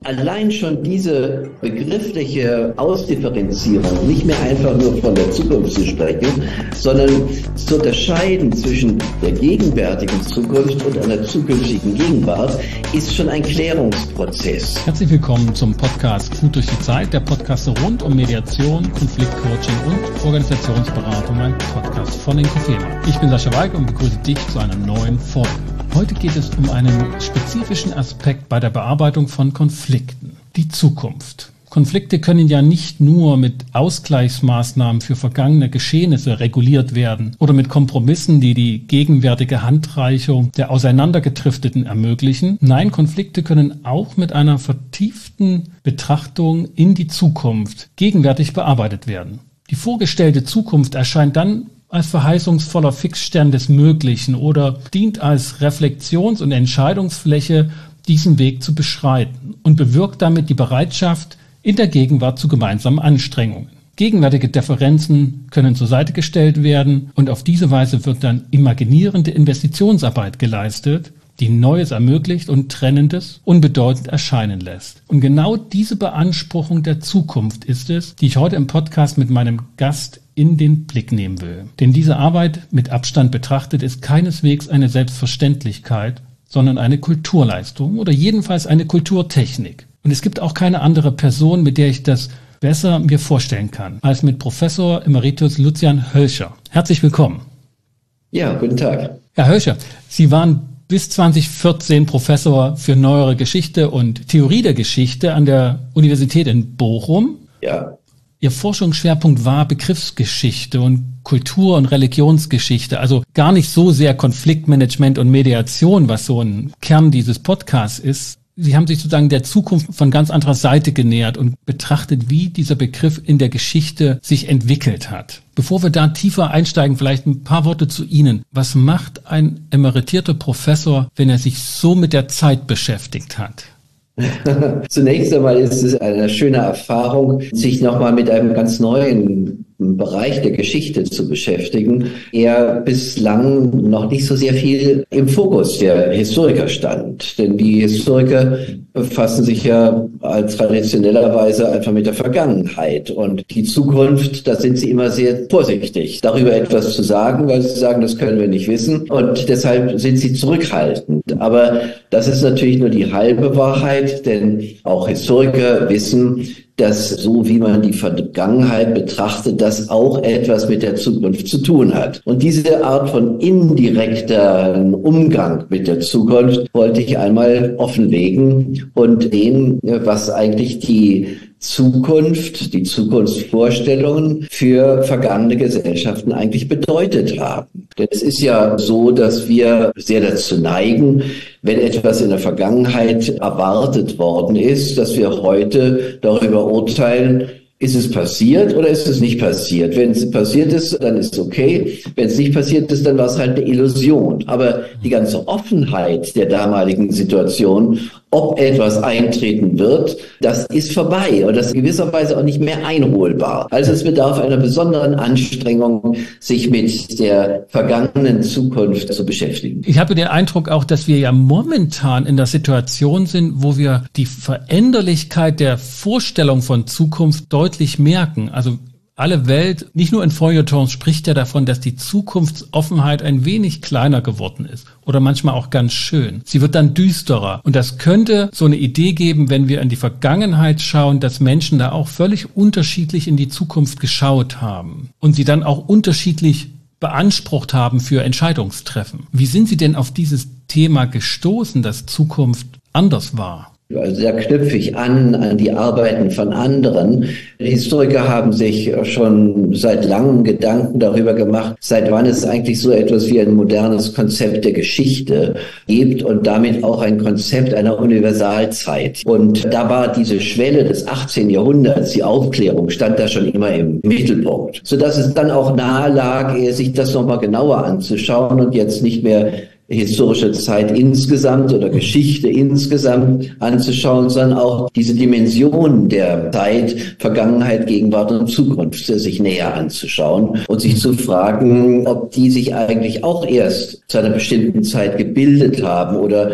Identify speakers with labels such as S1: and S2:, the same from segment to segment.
S1: Allein schon diese begriffliche Ausdifferenzierung, nicht mehr einfach nur von der Zukunft zu sprechen, sondern zu unterscheiden zwischen der gegenwärtigen Zukunft und einer zukünftigen Gegenwart, ist schon ein Klärungsprozess.
S2: Herzlich willkommen zum Podcast Gut durch die Zeit, der Podcast rund um Mediation, Konfliktcoaching und Organisationsberatung, ein Podcast von Inkofema. Ich bin Sascha Walk und begrüße dich zu einer neuen Folge. Heute geht es um einen spezifischen Aspekt bei der Bearbeitung von Konflikten, die Zukunft. Konflikte können ja nicht nur mit Ausgleichsmaßnahmen für vergangene Geschehnisse reguliert werden oder mit Kompromissen, die die gegenwärtige Handreichung der Auseinandergedrifteten ermöglichen. Nein, Konflikte können auch mit einer vertieften Betrachtung in die Zukunft gegenwärtig bearbeitet werden. Die vorgestellte Zukunft erscheint dann als verheißungsvoller Fixstern des Möglichen oder dient als Reflexions- und Entscheidungsfläche, diesen Weg zu beschreiten und bewirkt damit die Bereitschaft in der Gegenwart zu gemeinsamen Anstrengungen. Gegenwärtige Differenzen können zur Seite gestellt werden und auf diese Weise wird dann imaginierende Investitionsarbeit geleistet, die Neues ermöglicht und Trennendes unbedeutend erscheinen lässt. Und genau diese Beanspruchung der Zukunft ist es, die ich heute im Podcast mit meinem Gast in den Blick nehmen will. Denn diese Arbeit mit Abstand betrachtet ist keineswegs eine Selbstverständlichkeit, sondern eine Kulturleistung oder jedenfalls eine Kulturtechnik. Und es gibt auch keine andere Person, mit der ich das besser mir vorstellen kann, als mit Professor Emeritus Lucian Hölscher. Herzlich willkommen.
S1: Ja, guten Tag.
S2: Herr Hölscher, Sie waren bis 2014 Professor für Neuere Geschichte und Theorie der Geschichte an der Universität in Bochum.
S1: Ja.
S2: Ihr Forschungsschwerpunkt war Begriffsgeschichte und Kultur- und Religionsgeschichte, also gar nicht so sehr Konfliktmanagement und Mediation, was so ein Kern dieses Podcasts ist. Sie haben sich sozusagen der Zukunft von ganz anderer Seite genähert und betrachtet, wie dieser Begriff in der Geschichte sich entwickelt hat. Bevor wir da tiefer einsteigen, vielleicht ein paar Worte zu Ihnen. Was macht ein emeritierter Professor, wenn er sich so mit der Zeit beschäftigt hat?
S1: Zunächst einmal ist es eine schöne Erfahrung, sich nochmal mit einem ganz neuen Bereich der Geschichte zu beschäftigen, er bislang noch nicht so sehr viel im Fokus der Historiker stand. Denn die Historiker befassen sich ja traditionellerweise einfach mit der Vergangenheit. Und die Zukunft, da sind sie immer sehr vorsichtig, darüber etwas zu sagen, weil sie sagen, das können wir nicht wissen. Und deshalb sind sie zurückhaltend. Aber das ist natürlich nur die halbe Wahrheit, denn auch Historiker wissen, dass so wie man die Vergangenheit betrachtet, das auch etwas mit der Zukunft zu tun hat. Und diese Art von indirekter Umgang mit der Zukunft wollte ich einmal offenlegen und sehen, was eigentlich die Zukunft, die Zukunftsvorstellungen für vergangene Gesellschaften eigentlich bedeutet haben. Denn es ist ja so, dass wir sehr dazu neigen, wenn etwas in der Vergangenheit erwartet worden ist, dass wir heute darüber urteilen, ist es passiert oder ist es nicht passiert? Wenn es passiert ist, dann ist es okay. Wenn es nicht passiert ist, dann war es halt eine Illusion. Aber die ganze Offenheit der damaligen Situation, ob etwas eintreten wird, das ist vorbei und das ist in gewisser Weise auch nicht mehr einholbar. Also es bedarf einer besonderen Anstrengung, sich mit der vergangenen Zukunft zu beschäftigen.
S2: Ich habe den Eindruck auch, dass wir ja momentan in der Situation sind, wo wir die Veränderlichkeit der Vorstellung von Zukunft deutlich merken. Also alle Welt, nicht nur in Feuilletons, spricht ja davon, dass die Zukunftsoffenheit ein wenig kleiner geworden ist oder manchmal auch ganz schön. Sie wird dann düsterer und das könnte so eine Idee geben, wenn wir in die Vergangenheit schauen, dass Menschen da auch völlig unterschiedlich in die Zukunft geschaut haben und sie dann auch unterschiedlich beansprucht haben für Entscheidungstreffen. Wie sind Sie denn auf dieses Thema gestoßen, dass Zukunft anders war?
S1: Also da knüpfe ich an die Arbeiten von anderen. Die Historiker haben sich schon seit langem Gedanken darüber gemacht, seit wann es eigentlich so etwas wie ein modernes Konzept der Geschichte gibt und damit auch ein Konzept einer Universalzeit. Und da war diese Schwelle des 18. Jahrhunderts, die Aufklärung, stand da schon immer im Mittelpunkt, sodass es dann auch nahe lag, sich das nochmal genauer anzuschauen und jetzt nicht mehr historische Zeit insgesamt oder Geschichte insgesamt anzuschauen, sondern auch diese Dimension der Zeit, Vergangenheit, Gegenwart und Zukunft sich näher anzuschauen und sich zu fragen, ob die sich eigentlich auch erst zu einer bestimmten Zeit gebildet haben oder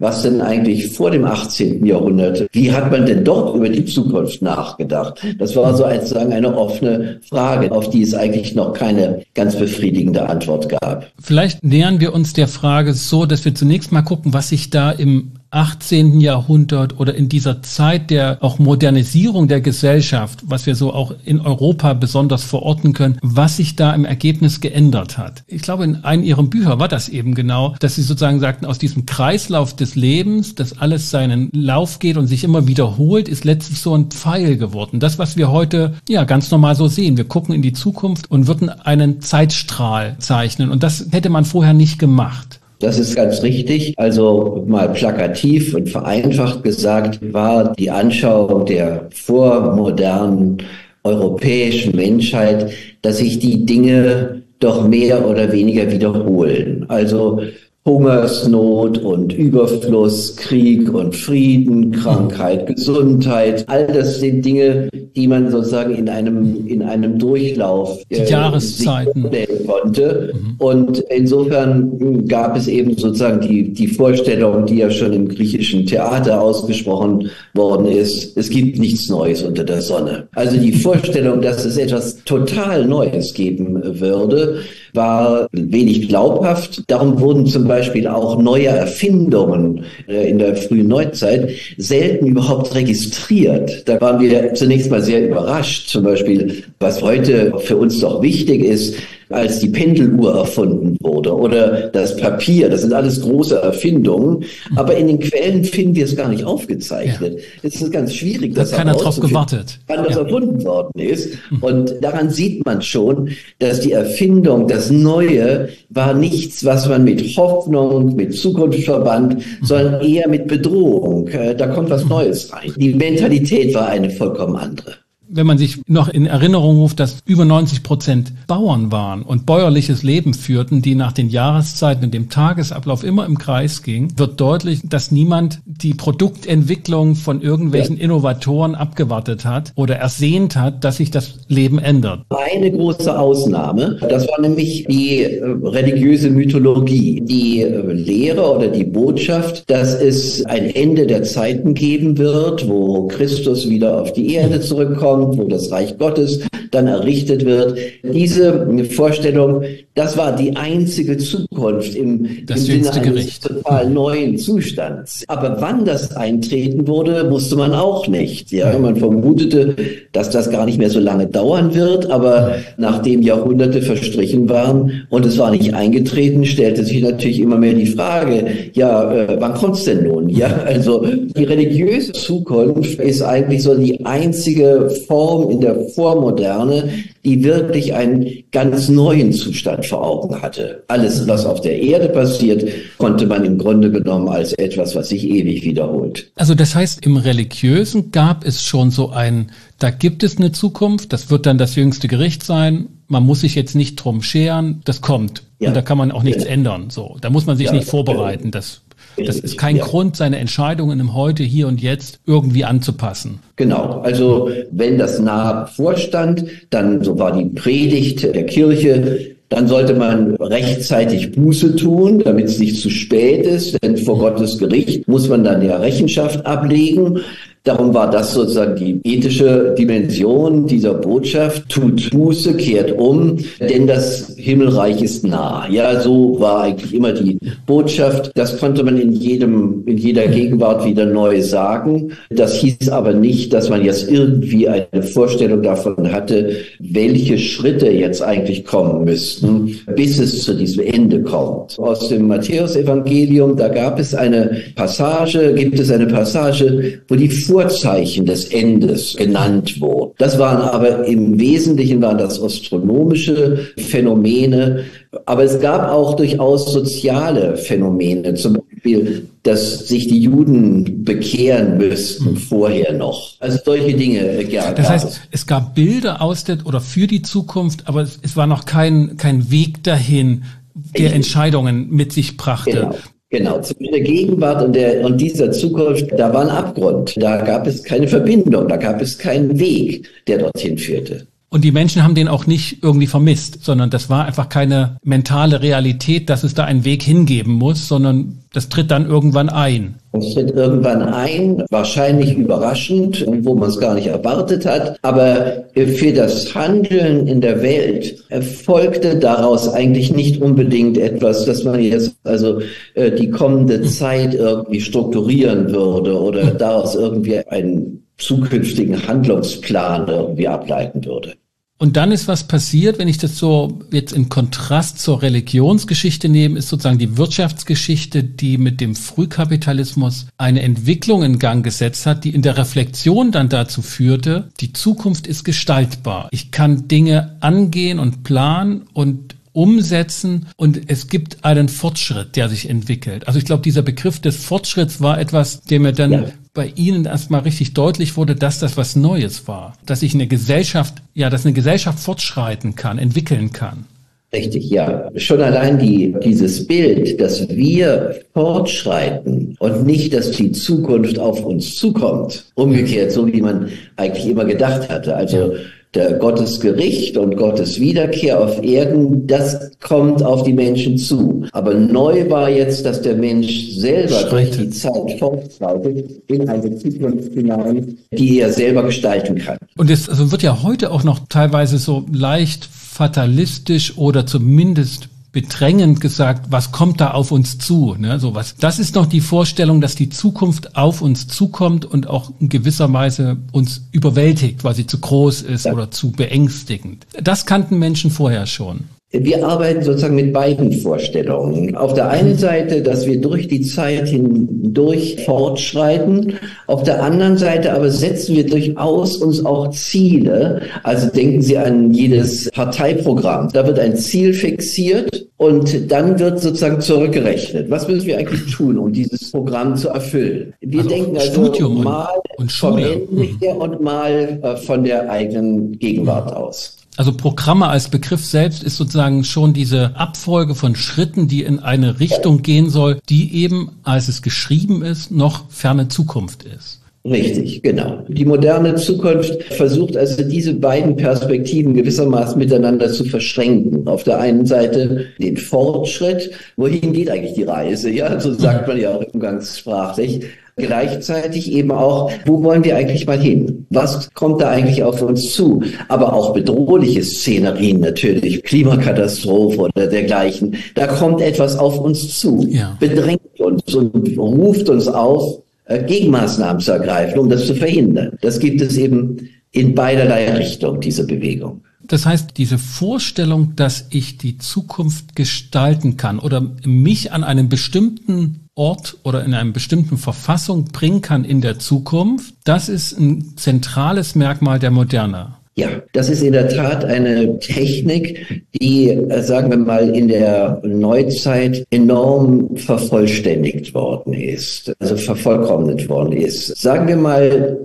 S1: was denn eigentlich vor dem 18. Jahrhundert, wie hat man denn dort über die Zukunft nachgedacht? Das war so sozusagen eine offene Frage, auf die es eigentlich noch keine ganz befriedigende Antwort gab.
S2: Vielleicht nähern wir uns der Frage so, dass wir zunächst mal gucken, was sich da im 18. Jahrhundert oder in dieser Zeit der auch Modernisierung der Gesellschaft, was wir so auch in Europa besonders verorten können, was sich da im Ergebnis geändert hat. Ich glaube, in einem Ihrer Bücher war das eben genau, dass Sie sozusagen sagten, aus diesem Kreislauf des Lebens, dass alles seinen Lauf geht und sich immer wiederholt, ist letztlich so ein Pfeil geworden. Das, was wir heute ja ganz normal so sehen. Wir gucken in die Zukunft und würden einen Zeitstrahl zeichnen. Und das hätte man vorher nicht gemacht.
S1: Das ist ganz richtig. Also mal plakativ und vereinfacht gesagt, war die Anschauung der vormodernen europäischen Menschheit, dass sich die Dinge doch mehr oder weniger wiederholen. Also Hungersnot und Überfluss, Krieg und Frieden, Krankheit, Gesundheit, all das sind Dinge, die man sozusagen in einem Durchlauf
S2: die Jahreszeiten
S1: stellen konnte. Und insofern gab es eben sozusagen die Vorstellung, die ja schon im griechischen Theater ausgesprochen worden ist, es gibt nichts Neues unter der Sonne. Also die Vorstellung, dass es etwas total Neues geben würde, war wenig glaubhaft. Darum wurden zum Beispiel auch neue Erfindungen in der frühen Neuzeit selten überhaupt registriert. Da waren wir zunächst mal sehr überrascht. Zum Beispiel, was heute für uns doch wichtig ist, als die Pendeluhr erfunden wurde oder das Papier. Das sind alles große Erfindungen. Aber in den Quellen finden wir es gar nicht aufgezeichnet. Es ist ganz schwierig,
S2: das keiner drauf gewartet,
S1: wann das erfunden worden ist. Und daran sieht man schon, dass die Erfindung, das Neue, war nichts, was man mit Hoffnung, mit Zukunft verband, sondern eher mit Bedrohung. Da kommt was Neues rein. Die Mentalität war eine vollkommen andere.
S2: Wenn man sich noch in Erinnerung ruft, dass über 90% Bauern waren und bäuerliches Leben führten, die nach den Jahreszeiten und dem Tagesablauf immer im Kreis ging, wird deutlich, dass niemand die Produktentwicklung von irgendwelchen Innovatoren abgewartet hat oder ersehnt hat, dass sich das Leben ändert.
S1: Eine große Ausnahme, das war nämlich die religiöse Mythologie, die Lehre oder die Botschaft, dass es ein Ende der Zeiten geben wird, wo Christus wieder auf die Erde zurückkommt, wo das Reich Gottes dann errichtet wird. Diese Vorstellung, das war die einzige Zukunft im Sinne eines total neuen Zustands. Aber wann das eintreten wurde, wusste man auch nicht. Ja, man vermutete, dass das gar nicht mehr so lange dauern wird, aber nachdem Jahrhunderte verstrichen waren und es war nicht eingetreten, stellte sich natürlich immer mehr die Frage, wann kommt's denn nun? Ja, also die religiöse Zukunft ist eigentlich so die einzige Form in der Vormoderne, die wirklich einen ganz neuen Zustand vor Augen hatte. Alles, was auf der Erde passiert, konnte man im Grunde genommen als etwas, was sich ewig wiederholt.
S2: Also das heißt, im Religiösen gab es schon so da gibt es eine Zukunft, das wird dann das jüngste Gericht sein, man muss sich jetzt nicht drum scheren, das kommt. Ja. Und da kann man auch nichts ändern. So, da muss man sich nicht vorbereiten. Das ist kein Grund, seine Entscheidungen im Heute, hier und jetzt irgendwie anzupassen.
S1: Genau, also wenn das nahe bevorstand, dann, so war die Predigt der Kirche, dann sollte man rechtzeitig Buße tun, damit es nicht zu spät ist, denn vor Gottes Gericht muss man dann ja Rechenschaft ablegen. Darum war das sozusagen die ethische Dimension dieser Botschaft. Tut Buße, kehrt um, denn das Himmelreich ist nah. Ja, so war eigentlich immer die Botschaft. Das konnte man in jeder Gegenwart wieder neu sagen. Das hieß aber nicht, dass man jetzt irgendwie eine Vorstellung davon hatte, welche Schritte jetzt eigentlich kommen müssten, bis es zu diesem Ende kommt. Aus dem Matthäusevangelium, da gibt es eine Passage, wo die Vorzeichen des Endes genannt wurden. Das waren aber im Wesentlichen das astronomische Phänomene, aber es gab auch durchaus soziale Phänomene, zum Beispiel, dass sich die Juden bekehren müssten vorher noch. Also solche Dinge gab es.
S2: Das heißt, es gab Bilder für die Zukunft, aber es war noch kein Weg dahin, der Entscheidungen mit sich brachte.
S1: Genau, zwischen der Gegenwart und dieser Zukunft, da war ein Abgrund. Da gab es keine Verbindung, da gab es keinen Weg, der dorthin führte.
S2: Und die Menschen haben den auch nicht irgendwie vermisst, sondern das war einfach keine mentale Realität, dass es da einen Weg hingeben muss, sondern das tritt dann irgendwann ein.
S1: Es tritt irgendwann ein, wahrscheinlich überraschend, wo man es gar nicht erwartet hat. Aber für das Handeln in der Welt erfolgte daraus eigentlich nicht unbedingt etwas, dass man jetzt also die kommende Zeit irgendwie strukturieren würde oder daraus irgendwie einen zukünftigen Handlungsplan irgendwie ableiten würde.
S2: Und dann ist was passiert, wenn ich das so jetzt in Kontrast zur Religionsgeschichte nehme, ist sozusagen die Wirtschaftsgeschichte, die mit dem Frühkapitalismus eine Entwicklung in Gang gesetzt hat, die in der Reflexion dann dazu führte, die Zukunft ist gestaltbar. Ich kann Dinge angehen und planen und umsetzen und es gibt einen Fortschritt, der sich entwickelt. Also ich glaube, dieser Begriff des Fortschritts war etwas, der mir dann bei Ihnen erstmal richtig deutlich wurde, dass das was Neues war. Dass sich eine Gesellschaft fortschreiten kann, entwickeln kann.
S1: Richtig, ja. Schon allein dieses Bild, dass wir fortschreiten und nicht, dass die Zukunft auf uns zukommt. Umgekehrt, so wie man eigentlich immer gedacht hatte. Also der Gottes Gericht und Gottes Wiederkehr auf Erden, das kommt auf die Menschen zu. Aber neu war jetzt, dass der Mensch selber durch die Zeit fortschreitet in eine Zukunft hinein, die er selber gestalten kann.
S2: Und es wird ja heute auch noch teilweise so leicht fatalistisch oder zumindest bedrängend gesagt, was kommt da auf uns zu, ne, sowas. Das ist noch die Vorstellung, dass die Zukunft auf uns zukommt und auch in gewisser Weise uns überwältigt, weil sie zu groß ist oder zu beängstigend. Das kannten Menschen vorher schon.
S1: Wir arbeiten sozusagen mit beiden Vorstellungen. Auf der einen Seite, dass wir durch die Zeit hindurch fortschreiten. Auf der anderen Seite aber setzen wir durchaus uns auch Ziele. Also denken Sie an jedes Parteiprogramm. Da wird ein Ziel fixiert und dann wird sozusagen zurückgerechnet. Was müssen wir eigentlich tun, um dieses Programm zu erfüllen? Wir denken also
S2: Studium
S1: mal
S2: und
S1: vom
S2: Schule.
S1: Ende und mal von der eigenen Gegenwart aus.
S2: Also Programme als Begriff selbst ist sozusagen schon diese Abfolge von Schritten, die in eine Richtung gehen soll, die eben, als es geschrieben ist, noch ferne Zukunft ist.
S1: Richtig, genau. Die moderne Zukunft versucht also diese beiden Perspektiven gewissermaßen miteinander zu verschränken. Auf der einen Seite den Fortschritt, wohin geht eigentlich die Reise? Ja, so sagt man ja auch umgangssprachlich. Gleichzeitig eben auch, wo wollen wir eigentlich mal hin? Was kommt da eigentlich auf uns zu? Aber auch bedrohliche Szenerien natürlich, Klimakatastrophe oder dergleichen. Da kommt etwas auf uns zu, bedrängt uns und ruft uns auf, Gegenmaßnahmen zu ergreifen, um das zu verhindern. Das gibt es eben in beiderlei Richtung, diese Bewegung.
S2: Das heißt, diese Vorstellung, dass ich die Zukunft gestalten kann oder mich an einem bestimmten Ort oder in einer bestimmten Verfassung bringen kann in der Zukunft, das ist ein zentrales Merkmal der Moderne.
S1: Ja, das ist in der Tat eine Technik, die, sagen wir mal, in der Neuzeit enorm vervollständigt worden ist, also vervollkommnet worden ist. Sagen wir mal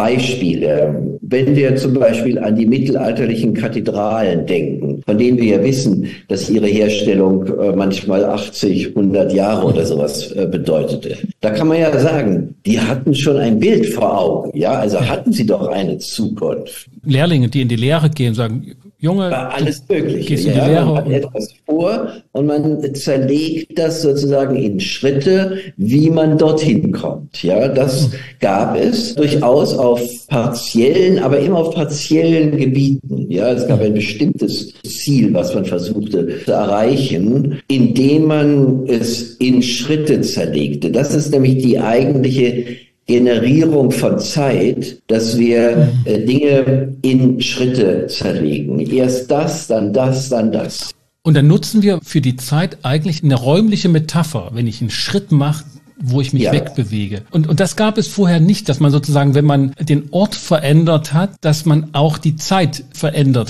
S1: Beispiele. Wenn wir zum Beispiel an die mittelalterlichen Kathedralen denken, von denen wir ja wissen, dass ihre Herstellung manchmal 80, 100 Jahre oder sowas bedeutete. Da kann man ja sagen, die hatten schon ein Bild vor Augen, ja, also hatten sie doch eine Zukunft.
S2: Lehrlinge, die in die Lehre gehen, sagen, Junge,
S1: alles Mögliche.
S2: Gehst in die Lehre
S1: man hat etwas vor und man zerlegt das sozusagen in Schritte, wie man dorthin kommt. Ja, das gab es durchaus auf partiellen, aber immer auf partiellen Gebieten. Ja, es gab ein bestimmtes Ziel, was man versuchte zu erreichen, indem man es in Schritte zerlegte. Das ist nämlich die eigentliche Generierung von Zeit, dass wir Dinge in Schritte zerlegen. Erst das, dann das, dann das.
S2: Und dann nutzen wir für die Zeit eigentlich eine räumliche Metapher, wenn ich einen Schritt mache, wo ich mich wegbewege. Und das gab es vorher nicht, dass man sozusagen, wenn man den Ort verändert hat, dass man auch die Zeit verändert hat.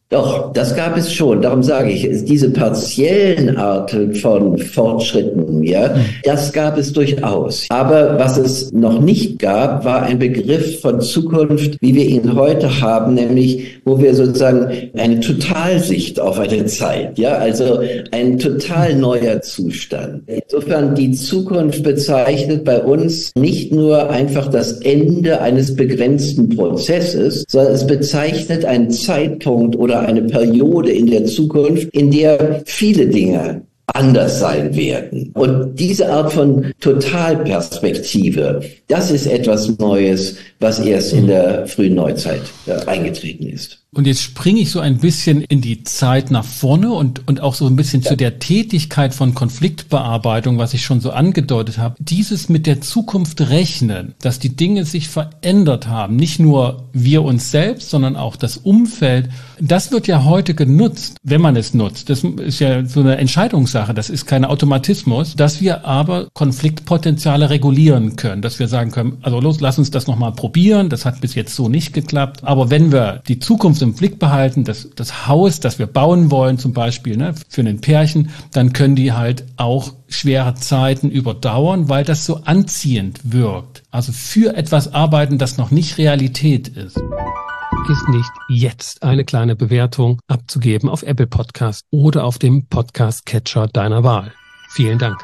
S1: Doch, das gab es schon. Darum sage ich, diese partiellen Arten von Fortschritten, ja, das gab es durchaus. Aber was es noch nicht gab, war ein Begriff von Zukunft, wie wir ihn heute haben, nämlich, wo wir sozusagen eine Totalsicht auf eine Zeit, ja, also ein total neuer Zustand. Insofern die Zukunft bezeichnet bei uns nicht nur einfach das Ende eines begrenzten Prozesses, sondern es bezeichnet einen Zeitpunkt oder eine Periode in der Zukunft, in der viele Dinge anders sein werden. Und diese Art von Totalperspektive, das ist etwas Neues, was erst in der frühen Neuzeit eingetreten ist.
S2: Und jetzt springe ich so ein bisschen in die Zeit nach vorne und auch so ein bisschen zu der Tätigkeit von Konfliktbearbeitung, was ich schon so angedeutet habe. Dieses mit der Zukunft rechnen, dass die Dinge sich verändert haben, nicht nur wir uns selbst, sondern auch das Umfeld, das wird ja heute genutzt, wenn man es nutzt. Das ist ja so eine Entscheidungssache, das ist kein Automatismus, dass wir aber Konfliktpotenziale regulieren können, dass wir sagen können, also los, lass uns das nochmal probieren, das hat bis jetzt so nicht geklappt, aber wenn wir die Zukunft im Blick behalten, das Haus, das wir bauen wollen zum Beispiel, ne, für ein Pärchen, dann können die halt auch schwere Zeiten überdauern, weil das so anziehend wirkt. Also für etwas arbeiten, das noch nicht Realität ist. Ist nicht jetzt eine kleine Bewertung abzugeben auf Apple Podcast oder auf dem Podcast-Catcher deiner Wahl. Vielen Dank.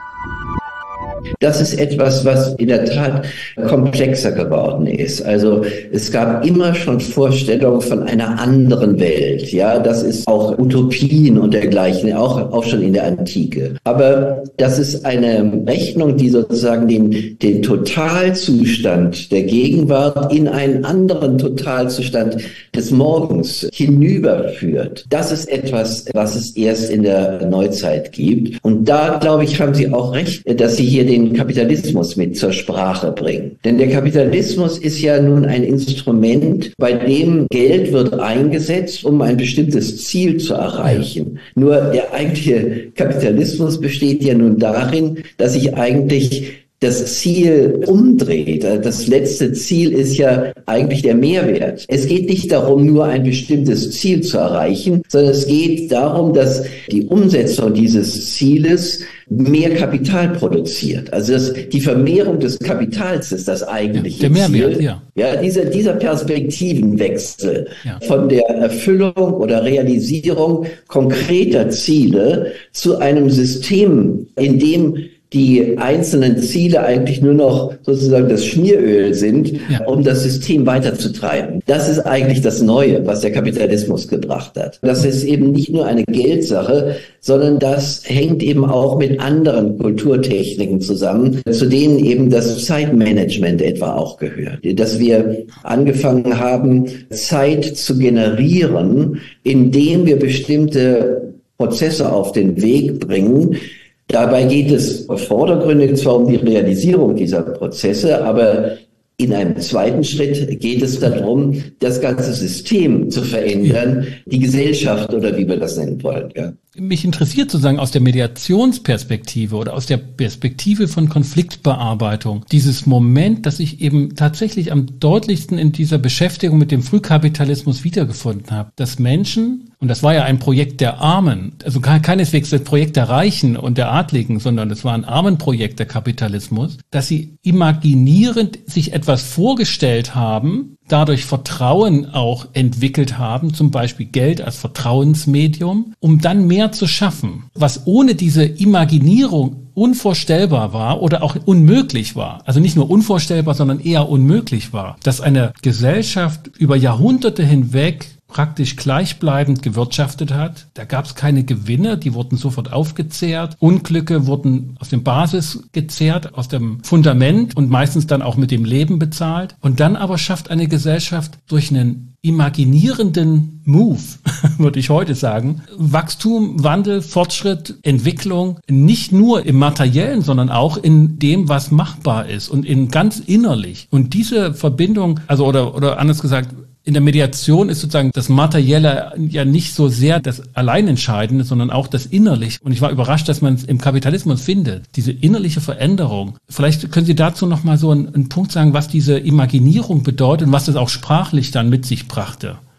S1: Das ist etwas, was in der Tat komplexer geworden ist. Also es gab immer schon Vorstellungen von einer anderen Welt. Ja, das ist auch Utopien und dergleichen, auch schon in der Antike. Aber das ist eine Rechnung, die sozusagen den Totalzustand der Gegenwart in einen anderen Totalzustand des Morgens hinüberführt. Das ist etwas, was es erst in der Neuzeit gibt. Und da, glaube ich, haben Sie auch recht, dass Sie hier den Kapitalismus mit zur Sprache bringen. Denn der Kapitalismus ist ja nun ein Instrument, bei dem Geld wird eingesetzt, um ein bestimmtes Ziel zu erreichen. Nur der eigentliche Kapitalismus besteht ja nun darin, dass sich eigentlich das Ziel umdreht. Das letzte Ziel ist ja eigentlich der Mehrwert. Es geht nicht darum, nur ein bestimmtes Ziel zu erreichen, sondern es geht darum, dass die Umsetzung dieses Zieles mehr Kapital produziert. Also die Vermehrung des Kapitals ist das eigentliche
S2: der Mehrwert,
S1: Ziel. Ja, dieser Perspektivenwechsel von der Erfüllung oder Realisierung konkreter Ziele zu einem System, in dem die einzelnen Ziele eigentlich nur noch sozusagen das Schmieröl sind, um das System weiterzutreiben. Das ist eigentlich das Neue, was der Kapitalismus gebracht hat. Das ist eben nicht nur eine Geldsache, sondern das hängt eben auch mit anderen Kulturtechniken zusammen, zu denen eben das Zeitmanagement etwa auch gehört. Dass wir angefangen haben, Zeit zu generieren, indem wir bestimmte Prozesse auf den Weg bringen. Dabei geht es vordergründig zwar um die Realisierung dieser Prozesse, aber in einem zweiten Schritt geht es darum, das ganze System zu verändern, die Gesellschaft oder wie wir das nennen wollen. Ja.
S2: Mich interessiert sozusagen aus der Mediationsperspektive oder aus der Perspektive von Konfliktbearbeitung dieses Moment, das ich eben tatsächlich am deutlichsten in dieser Beschäftigung mit dem Frühkapitalismus wiedergefunden habe, dass Menschen, und das war ja ein Projekt der Armen, also keineswegs das Projekt der Reichen und der Adligen, sondern es war ein Armenprojekt der Kapitalismus, dass sie imaginierend sich etwas vorgestellt haben, dadurch Vertrauen auch entwickelt haben, zum Beispiel Geld als Vertrauensmedium, um dann mehr zu schaffen, was ohne diese Imaginierung unvorstellbar war oder auch unmöglich war. Also nicht nur unvorstellbar, sondern eher unmöglich war, dass eine Gesellschaft über Jahrhunderte hinweg praktisch gleichbleibend gewirtschaftet hat. Da gab es keine Gewinne, die wurden sofort aufgezehrt. Unglücke wurden aus dem Basis gezehrt, aus dem Fundament und meistens dann auch mit dem Leben bezahlt. Und dann aber schafft eine Gesellschaft durch einen imaginierenden Move, würde ich heute sagen, Wachstum, Wandel, Fortschritt, Entwicklung, nicht nur im Materiellen, sondern auch in dem, was machbar ist und in ganz innerlich. Und diese Verbindung, also oder anders gesagt, in der Mediation ist sozusagen das Materielle ja nicht so sehr das Alleinentscheidende, sondern auch das Innerliche. Und ich war überrascht, dass man es im Kapitalismus findet, diese innerliche Veränderung. Vielleicht können Sie dazu nochmal so einen Punkt sagen, was diese Imaginierung bedeutet und was das auch sprachlich dann mit sich brachte.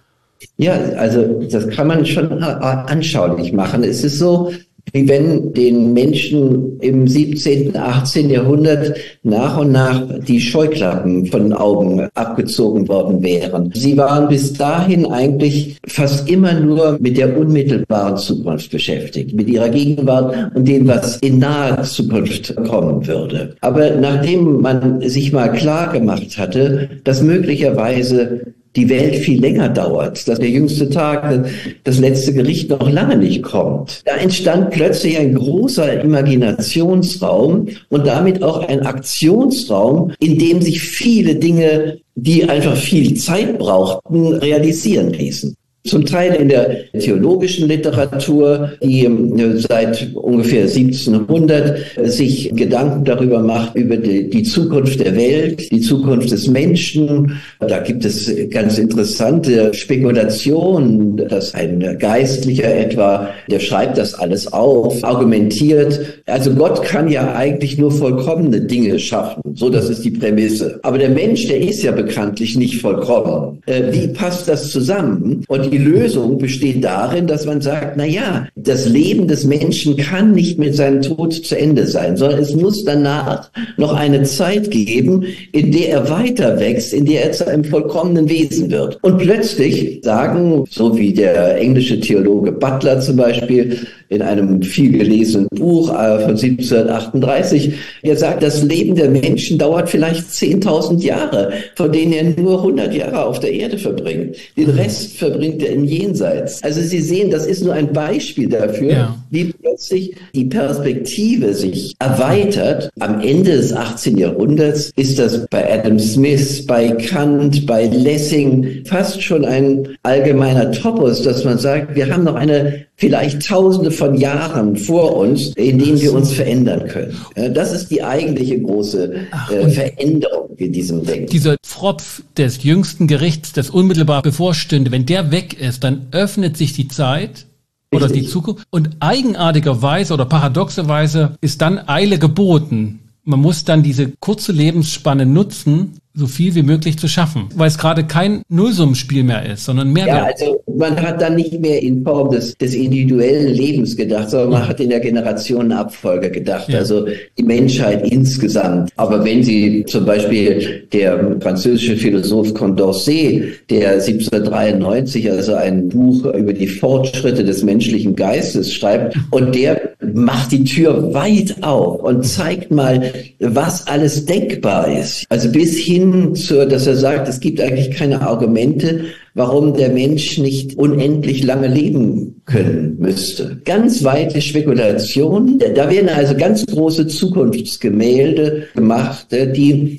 S1: Ja, also das kann man schon anschaulich machen. Es ist so, wie wenn den Menschen im 17., 18. Jahrhundert nach und nach die Scheuklappen von den Augen abgezogen worden wären. Sie waren bis dahin eigentlich fast immer nur mit der unmittelbaren Zukunft beschäftigt, mit ihrer Gegenwart und dem, was in naher Zukunft kommen würde. Aber nachdem man sich mal klar gemacht hatte, dass möglicherweise die Welt viel länger dauert, dass der jüngste Tag, das letzte Gericht noch lange nicht kommt. Da entstand plötzlich ein großer Imaginationsraum und damit auch ein Aktionsraum, in dem sich viele Dinge, die einfach viel Zeit brauchten, realisieren ließen. Zum Teil in der theologischen Literatur, die seit ungefähr 1700 sich Gedanken darüber macht, über die Zukunft der Welt, die Zukunft des Menschen. Da gibt es ganz interessante Spekulationen, dass ein Geistlicher etwa, der schreibt das alles auf, argumentiert. Also Gott kann ja eigentlich nur vollkommene Dinge schaffen. So, das ist die Prämisse. Aber der Mensch, der ist ja bekanntlich nicht vollkommen. Wie passt das zusammen? Und die Lösung besteht darin, dass man sagt, na ja, das Leben des Menschen kann nicht mit seinem Tod zu Ende sein, sondern es muss danach noch eine Zeit geben, in der er weiter wächst, in der er zu einem vollkommenen Wesen wird. Und plötzlich sagen, so wie der englische Theologe Butler zum Beispiel in einem viel gelesenen Buch von 1738, er sagt, das Leben der Menschen dauert vielleicht 10.000 Jahre, von denen er nur 100 Jahre auf der Erde verbringt. Den Rest verbringt er im Jenseits. Also Sie sehen, das ist nur ein Beispiel dafür, wie plötzlich die Perspektive sich erweitert. Am Ende des 18. Jahrhunderts ist das bei Adam Smith, bei Kant, bei Lessing fast schon ein allgemeiner Topos, dass man sagt, wir haben noch vielleicht Tausende von Jahren vor uns, in denen wir uns verändern können. Das ist die eigentliche große Veränderung in diesem Denken.
S2: Dieser Pfropf des jüngsten Gerichts, das unmittelbar bevorstünde, wenn der weg ist, dann öffnet sich die Zeit oder die Zukunft. Und eigenartigerweise oder paradoxerweise ist dann Eile geboten. Man muss dann diese kurze Lebensspanne nutzen, so viel wie möglich zu schaffen, weil es gerade kein Nullsummenspiel mehr ist, sondern Mehrwert.
S1: Ja, also man hat dann nicht mehr in Form des individuellen Lebens gedacht, sondern man hat in der Generationenabfolge gedacht, also die Menschheit insgesamt. Aber wenn Sie zum Beispiel der französische Philosoph Condorcet, der 1793 also ein Buch über die Fortschritte des menschlichen Geistes schreibt und der macht die Tür weit auf und zeigt mal, was alles denkbar ist. Also bis hin dass er sagt, es gibt eigentlich keine Argumente, warum der Mensch nicht unendlich lange leben können müsste. Ganz weite Spekulationen. Da werden also ganz große Zukunftsgemälde gemacht, die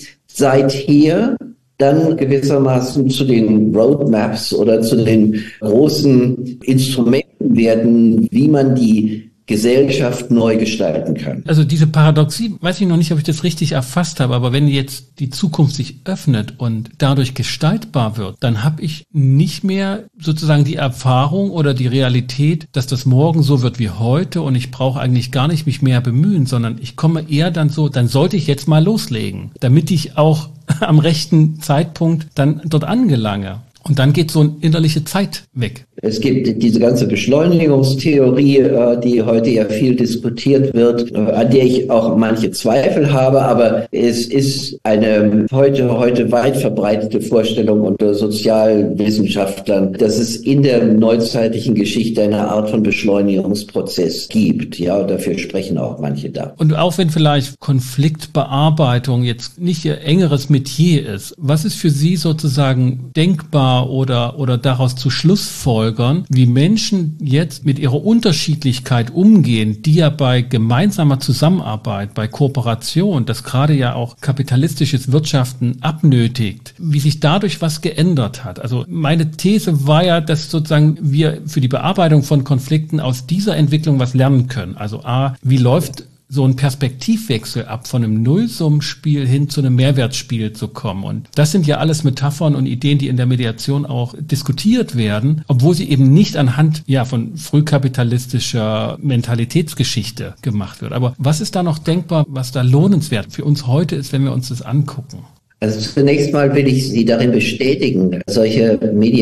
S1: seither dann gewissermaßen zu den Roadmaps oder zu den großen Instrumenten werden, wie man die Gesellschaft neu gestalten kann.
S2: Also diese Paradoxie, weiß ich noch nicht, ob ich das richtig erfasst habe, aber wenn jetzt die Zukunft sich öffnet und dadurch gestaltbar wird, dann habe ich nicht mehr sozusagen die Erfahrung oder die Realität, dass das morgen so wird wie heute und ich brauche eigentlich gar nicht mich mehr bemühen, sondern ich komme eher dann sollte ich jetzt mal loslegen, damit ich auch am rechten Zeitpunkt dann dort angelange. Und dann geht so eine innerliche Zeit weg.
S1: Es gibt diese ganze Beschleunigungstheorie, die heute ja viel diskutiert wird, an der ich auch manche Zweifel habe, aber es ist eine heute weit verbreitete Vorstellung unter Sozialwissenschaftlern, dass es in der neuzeitlichen Geschichte eine Art von Beschleunigungsprozess gibt. Ja, und dafür sprechen auch manche da.
S2: Und auch wenn vielleicht Konfliktbearbeitung jetzt nicht Ihr engeres Metier ist, was ist für Sie sozusagen denkbar oder daraus zu schlussfolgern, wie Menschen jetzt mit ihrer Unterschiedlichkeit umgehen, die ja bei gemeinsamer Zusammenarbeit, bei Kooperation, das gerade ja auch kapitalistisches Wirtschaften abnötigt, wie sich dadurch was geändert hat. Also meine These war ja, dass sozusagen wir für die Bearbeitung von Konflikten aus dieser Entwicklung was lernen können. Also wie läuft so ein Perspektivwechsel ab, von einem Nullsummenspiel hin zu einem Mehrwertspiel zu kommen. Und das sind ja alles Metaphern und Ideen, die in der Mediation auch diskutiert werden, obwohl sie eben nicht anhand von frühkapitalistischer Mentalitätsgeschichte gemacht wird. Aber was ist da noch denkbar, was da lohnenswert für uns heute ist, wenn wir uns das angucken?
S1: Also zunächst mal will ich Sie darin bestätigen, solche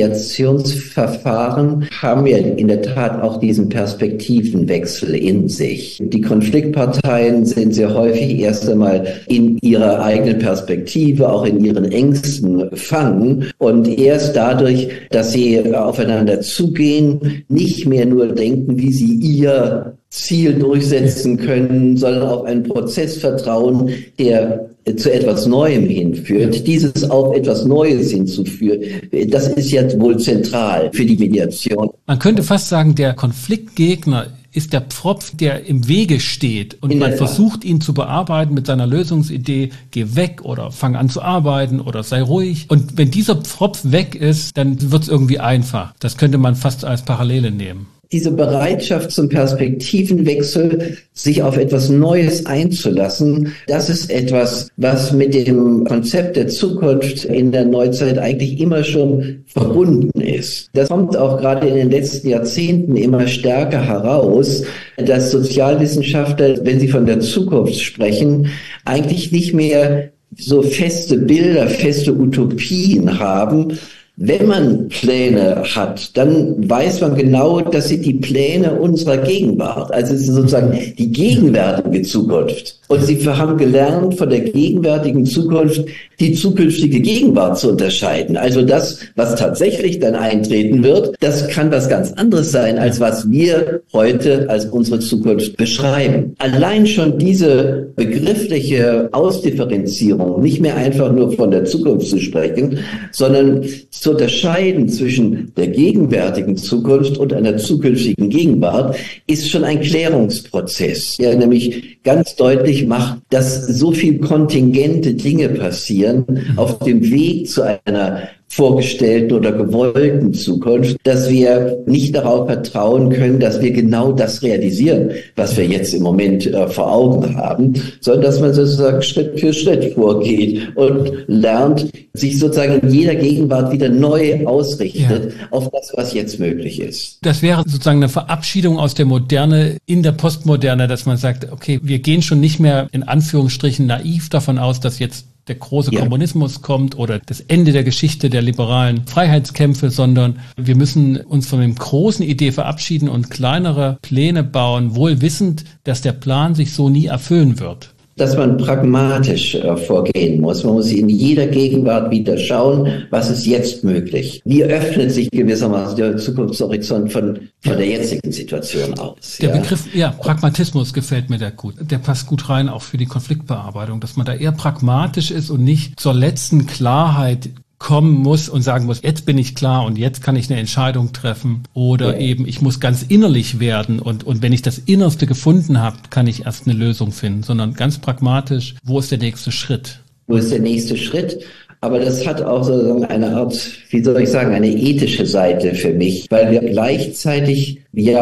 S1: Mediationsverfahren haben ja in der Tat auch diesen Perspektivenwechsel in sich. Die Konfliktparteien sind sehr häufig erst einmal in ihrer eigenen Perspektive, auch in ihren Ängsten fangen und erst dadurch, dass sie aufeinander zugehen, nicht mehr nur denken, wie sie ihr Ziel durchsetzen können, sondern auf einen Prozess vertrauen, der zu etwas Neuem hinführt. Dieses auf etwas Neues hinzuführen, das ist jetzt wohl zentral für die Mediation.
S2: Man könnte fast sagen, der Konfliktgegner ist der Pfropf, der im Wege steht und man versucht, ihn zu bearbeiten mit seiner Lösungsidee, geh weg oder fang an zu arbeiten oder sei ruhig. Und wenn dieser Pfropf weg ist, dann wird es irgendwie einfach. Das könnte man fast als Parallele nehmen.
S1: Diese Bereitschaft zum Perspektivenwechsel, sich auf etwas Neues einzulassen, das ist etwas, was mit dem Konzept der Zukunft in der Neuzeit eigentlich immer schon verbunden ist. Das kommt auch gerade in den letzten Jahrzehnten immer stärker heraus, dass Sozialwissenschaftler, wenn sie von der Zukunft sprechen, eigentlich nicht mehr so feste Bilder, feste Utopien haben. Wenn man Pläne hat, dann weiß man genau, das sind die Pläne unserer Gegenwart. Also es ist sozusagen die gegenwärtige Zukunft. Und sie haben gelernt, von der gegenwärtigen Zukunft die zukünftige Gegenwart zu unterscheiden. Also das, was tatsächlich dann eintreten wird, das kann was ganz anderes sein, als was wir heute als unsere Zukunft beschreiben. Allein schon diese begriffliche Ausdifferenzierung, nicht mehr einfach nur von der Zukunft zu sprechen, sondern zu unterscheiden zwischen der gegenwärtigen Zukunft und einer zukünftigen Gegenwart, ist schon ein Klärungsprozess, der nämlich ganz deutlich macht, dass so viel kontingente Dinge passieren auf dem Weg zu einer vorgestellten oder gewollten Zukunft, dass wir nicht darauf vertrauen können, dass wir genau das realisieren, was wir jetzt im Moment vor Augen haben, sondern dass man sozusagen Schritt für Schritt vorgeht und lernt, sich sozusagen in jeder Gegenwart wieder neu ausrichtet auf das, was jetzt möglich ist.
S2: Das wäre sozusagen eine Verabschiedung aus der Moderne in der Postmoderne, dass man sagt, okay, wir gehen schon nicht mehr in Anführungsstrichen naiv davon aus, dass jetzt der große Kommunismus kommt oder das Ende der Geschichte der liberalen Freiheitskämpfe, sondern wir müssen uns von der großen Idee verabschieden und kleinere Pläne bauen, wohl wissend, dass der Plan sich so nie erfüllen wird.
S1: Dass man pragmatisch vorgehen muss. Man muss in jeder Gegenwart wieder schauen, was ist jetzt möglich. Wie öffnet sich gewissermaßen der Zukunftshorizont von der jetzigen Situation aus?
S2: Der Begriff, Pragmatismus gefällt mir da gut. Der passt gut rein auch für die Konfliktbearbeitung, dass man da eher pragmatisch ist und nicht zur letzten Klarheit kommen muss und sagen muss, jetzt bin ich klar und jetzt kann ich eine Entscheidung treffen oder eben ich muss ganz innerlich werden und wenn ich das Innerste gefunden habe, kann ich erst eine Lösung finden, sondern ganz pragmatisch, wo ist der nächste Schritt?
S1: Wo ist der nächste Schritt? Aber das hat auch so eine Art, wie soll ich sagen, eine ethische Seite für mich, weil wir gleichzeitig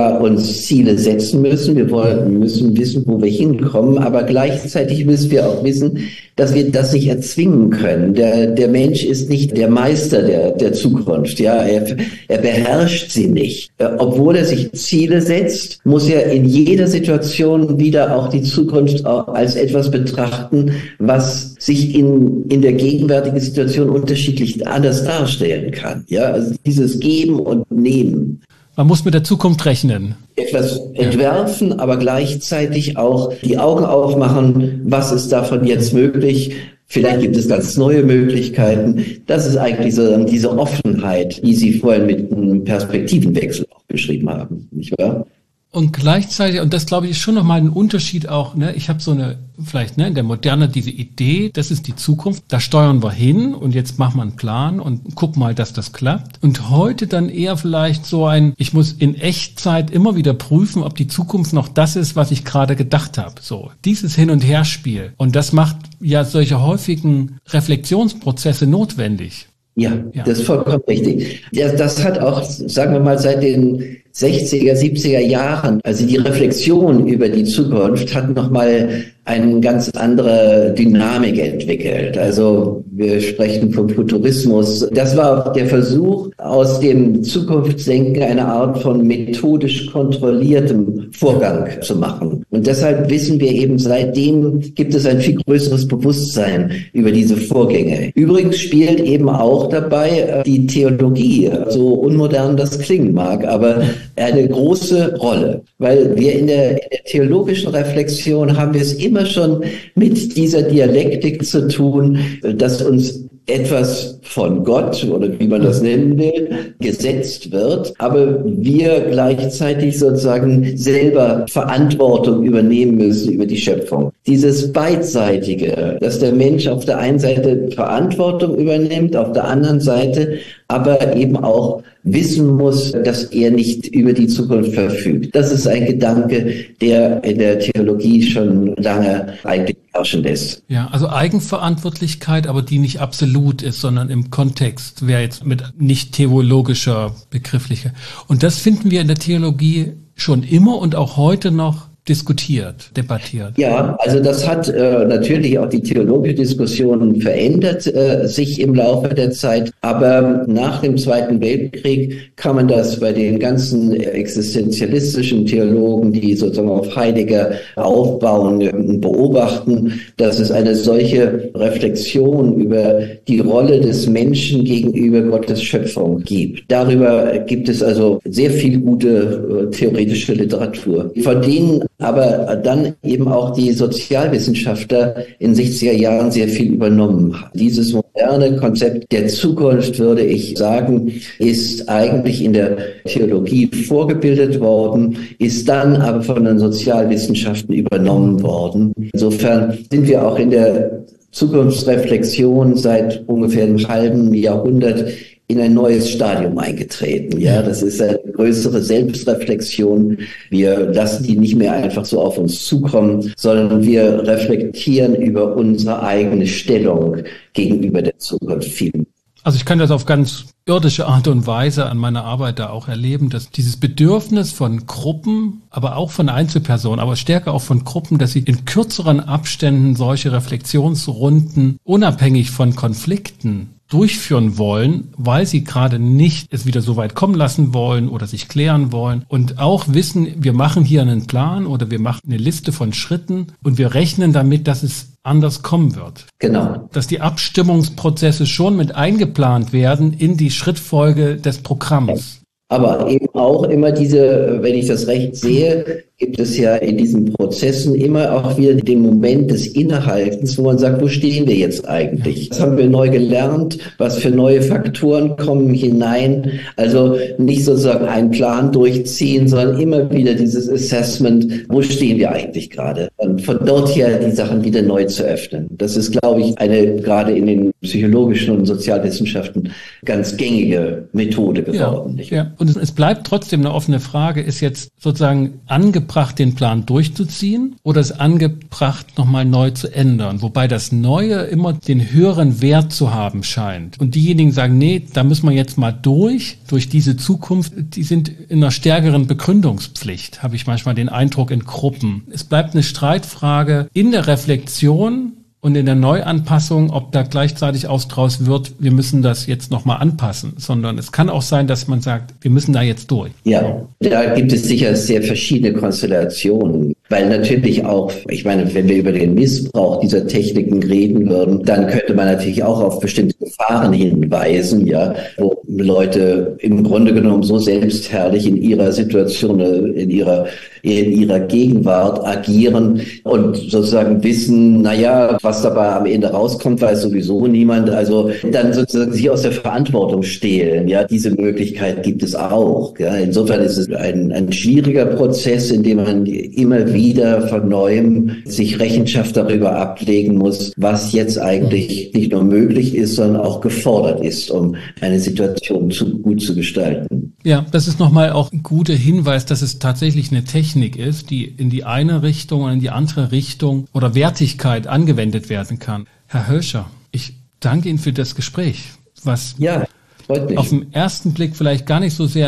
S1: uns Ziele setzen müssen. Wir müssen wissen, wo wir hinkommen, aber gleichzeitig müssen wir auch wissen, dass wir das nicht erzwingen können. Der Mensch ist nicht der Meister der Zukunft. Ja, er beherrscht sie nicht. Obwohl er sich Ziele setzt, muss er in jeder Situation wieder auch die Zukunft auch als etwas betrachten, was sich in der gegenwärtigen Situation unterschiedlich anders darstellen kann. Ja, also dieses Geben und Nehmen.
S2: Man muss mit der Zukunft rechnen.
S1: Etwas entwerfen, aber gleichzeitig auch die Augen aufmachen, was ist davon jetzt möglich. Vielleicht gibt es ganz neue Möglichkeiten. Das ist eigentlich so diese Offenheit, die Sie vorhin mit einem Perspektivenwechsel auch beschrieben haben, nicht wahr?
S2: Und gleichzeitig, und das glaube ich ist schon nochmal ein Unterschied auch, ich habe so eine, vielleicht in der Moderne diese Idee, das ist die Zukunft, da steuern wir hin und jetzt machen wir einen Plan und guck mal, dass das klappt. Und heute dann eher vielleicht so ich muss in Echtzeit immer wieder prüfen, ob die Zukunft noch das ist, was ich gerade gedacht habe. So, dieses Hin- und Herspiel. Und das macht ja solche häufigen Reflexionsprozesse notwendig.
S1: Ja, das ist vollkommen richtig. Das hat auch, sagen wir mal, seit den 60er, 70er Jahren, also die Reflexion über die Zukunft hat nochmal eine ganz andere Dynamik entwickelt. Also wir sprechen vom Futurismus. Das war auch der Versuch, aus dem Zukunftsdenken eine Art von methodisch kontrolliertem Vorgang zu machen. Und deshalb wissen wir eben, seitdem gibt es ein viel größeres Bewusstsein über diese Vorgänge. Übrigens spielt eben auch dabei die Theologie, so unmodern das klingen mag, aber eine große Rolle. Weil wir in der theologischen Reflexion haben wir es immer schon mit dieser Dialektik zu tun, dass uns etwas von Gott oder wie man das nennen will, gesetzt wird, aber wir gleichzeitig sozusagen selber Verantwortung übernehmen müssen über die Schöpfung. Dieses Beidseitige, dass der Mensch auf der einen Seite Verantwortung übernimmt, auf der anderen Seite aber eben auch wissen muss, dass er nicht über die Zukunft verfügt. Das ist ein Gedanke, der in der Theologie schon lange eigentlich herrschen lässt.
S2: Ja, also Eigenverantwortlichkeit, aber die nicht absolut ist, sondern im Kontext, wäre jetzt mit nicht theologischer Begrifflichkeit. Und das finden wir in der Theologie schon immer und auch heute noch diskutiert, debattiert.
S1: Ja, also das hat natürlich auch die theologische Diskussion verändert sich im Laufe der Zeit, aber nach dem Zweiten Weltkrieg kann man das bei den ganzen existenzialistischen Theologen, die sozusagen auf Heidegger aufbauen, beobachten, dass es eine solche Reflexion über die Rolle des Menschen gegenüber Gottes Schöpfung gibt. Darüber gibt es also sehr viel gute theoretische Literatur, von denen aber dann eben auch die Sozialwissenschaftler in 60er Jahren sehr viel übernommen haben. Dieses moderne Konzept der Zukunft, würde ich sagen, ist eigentlich in der Theologie vorgebildet worden, ist dann aber von den Sozialwissenschaften übernommen worden. Insofern sind wir auch in der Zukunftsreflexion seit ungefähr einem halben Jahrhundert in ein neues Stadium eingetreten. Ja, das ist eine größere Selbstreflexion. Wir lassen die nicht mehr einfach so auf uns zukommen, sondern wir reflektieren über unsere eigene Stellung gegenüber der Zukunft viel.
S2: Also ich kann das auf ganz irdische Art und Weise an meiner Arbeit da auch erleben, dass dieses Bedürfnis von Gruppen, aber auch von Einzelpersonen, aber stärker auch von Gruppen, dass sie in kürzeren Abständen solche Reflexionsrunden unabhängig von Konflikten durchführen wollen, weil sie gerade nicht es wieder so weit kommen lassen wollen oder sich klären wollen und auch wissen, wir machen hier einen Plan oder wir machen eine Liste von Schritten und wir rechnen damit, dass es anders kommen wird.
S1: Genau.
S2: Dass die Abstimmungsprozesse schon mit eingeplant werden in die Schrittfolge des Programms.
S1: Aber eben auch immer diese, wenn ich das recht sehe, gibt es ja in diesen Prozessen immer auch wieder den Moment des Innehaltens, wo man sagt, wo stehen wir jetzt eigentlich? Was haben wir neu gelernt? Was für neue Faktoren kommen hinein? Also nicht sozusagen einen Plan durchziehen, sondern immer wieder dieses Assessment, wo stehen wir eigentlich gerade? Und von dort her die Sachen wieder neu zu öffnen. Das ist, glaube ich, eine gerade in den psychologischen und Sozialwissenschaften ganz gängige Methode geworden.
S2: Ja. Und es bleibt trotzdem eine offene Frage, ist jetzt sozusagen angebracht, den Plan durchzuziehen oder ist angebracht, nochmal neu zu ändern? Wobei das Neue immer den höheren Wert zu haben scheint. Und diejenigen sagen, nee, da müssen wir jetzt mal durch diese Zukunft, die sind in einer stärkeren Begründungspflicht, habe ich manchmal den Eindruck in Gruppen. Es bleibt eine Streitfrage in der Reflexion und in der Neuanpassung, ob da gleichzeitig draus wird, wir müssen das jetzt nochmal anpassen, sondern es kann auch sein, dass man sagt, wir müssen da jetzt durch.
S1: Ja, da gibt es sicher sehr verschiedene Konstellationen, weil natürlich auch, ich meine, wenn wir über den Missbrauch dieser Techniken reden würden, dann könnte man natürlich auch auf bestimmte Gefahren hinweisen, ja, wo Leute im Grunde genommen so selbstherrlich in ihrer Situation, in ihrer Gegenwart agieren und sozusagen wissen, naja, was dabei am Ende rauskommt, weiß sowieso niemand. Also dann sozusagen sich aus der Verantwortung stehlen. Ja, diese Möglichkeit gibt es auch. Ja. Insofern ist es ein schwieriger Prozess, in dem man immer wieder von Neuem sich Rechenschaft darüber ablegen muss, was jetzt eigentlich nicht nur möglich ist, sondern auch gefordert ist, um eine Situation gut zu gestalten.
S2: Ja, das ist nochmal auch ein guter Hinweis, dass es tatsächlich eine Technik ist, die in die eine Richtung und in die andere Richtung oder Wertigkeit angewendet werden kann. Herr Hölscher, ich danke Ihnen für das Gespräch, was
S1: freut mich.
S2: Auf den ersten Blick vielleicht gar nicht so sehr mit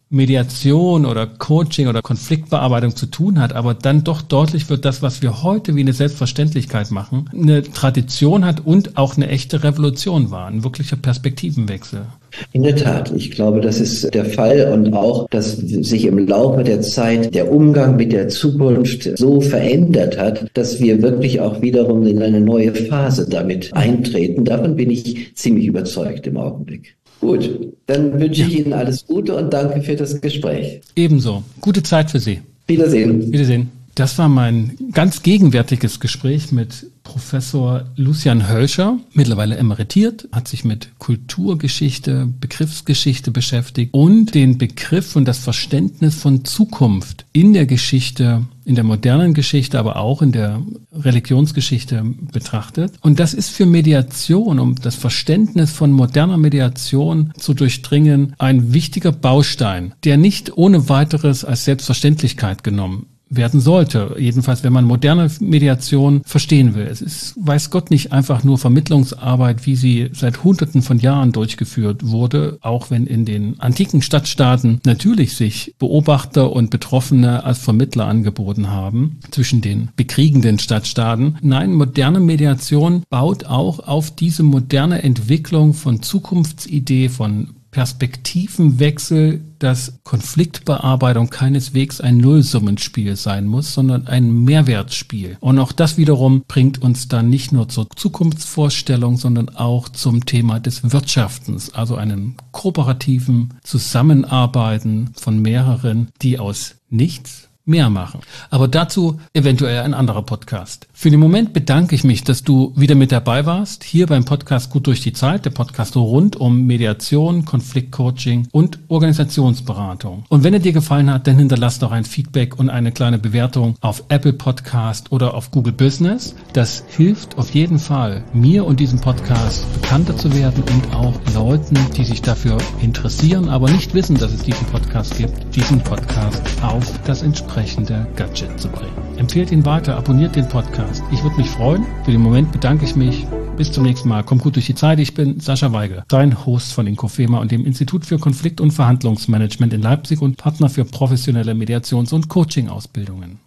S2: Mediation oder Coaching oder Konfliktbearbeitung zu tun hat, aber dann doch deutlich wird, das, was wir heute wie eine Selbstverständlichkeit machen, eine Tradition hat und auch eine echte Revolution war, ein wirklicher Perspektivenwechsel.
S1: In der Tat, ich glaube, das ist der Fall und auch, dass sich im Laufe der Zeit der Umgang mit der Zukunft so verändert hat, dass wir wirklich auch wiederum in eine neue Phase damit eintreten. Davon bin ich ziemlich überzeugt im Augenblick. Gut, dann wünsche ich Ihnen alles Gute und danke für das Gespräch.
S2: Ebenso. Gute Zeit für Sie.
S1: Wiedersehen.
S2: Wiedersehen. Das war mein ganz gegenwärtiges Gespräch mit Professor Lucian Hölscher, mittlerweile emeritiert, hat sich mit Kulturgeschichte, Begriffsgeschichte beschäftigt und den Begriff und das Verständnis von Zukunft in der Geschichte, in der modernen Geschichte, aber auch in der Religionsgeschichte betrachtet. Und das ist für Mediation, um das Verständnis von moderner Mediation zu durchdringen, ein wichtiger Baustein, der nicht ohne weiteres als Selbstverständlichkeit genommen werden sollte. Jedenfalls, wenn man moderne Mediation verstehen will. Es ist, weiß Gott, nicht einfach nur Vermittlungsarbeit, wie sie seit Hunderten von Jahren durchgeführt wurde, auch wenn in den antiken Stadtstaaten natürlich sich Beobachter und Betroffene als Vermittler angeboten haben zwischen den bekriegenden Stadtstaaten. Nein, moderne Mediation baut auch auf diese moderne Entwicklung von Zukunftsidee, von Perspektivenwechsel, dass Konfliktbearbeitung keineswegs ein Nullsummenspiel sein muss, sondern ein Mehrwertspiel. Und auch das wiederum bringt uns dann nicht nur zur Zukunftsvorstellung, sondern auch zum Thema des Wirtschaftens, also einem kooperativen Zusammenarbeiten von mehreren, die aus nichts mehr machen. Aber dazu eventuell ein anderer Podcast. Für den Moment bedanke ich mich, dass du wieder mit dabei warst, hier beim Podcast Gut durch die Zeit, der Podcast rund um Mediation, Konfliktcoaching und Organisationsberatung. Und wenn er dir gefallen hat, dann hinterlass doch ein Feedback und eine kleine Bewertung auf Apple Podcast oder auf Google Business. Das hilft auf jeden Fall, mir und diesem Podcast bekannter zu werden und auch Leuten, die sich dafür interessieren, aber nicht wissen, dass es diesen Podcast gibt, diesen Podcast auf das entsprechende Gadget zu bringen. Empfehlt ihn weiter, abonniert den Podcast. Ich würde mich freuen. Für den Moment bedanke ich mich. Bis zum nächsten Mal. Kommt gut durch die Zeit. Ich bin Sascha Weigel, dein Host von Inkofema und dem Institut für Konflikt- und Verhandlungsmanagement in Leipzig und Partner für professionelle Mediations- und Coaching-Ausbildungen.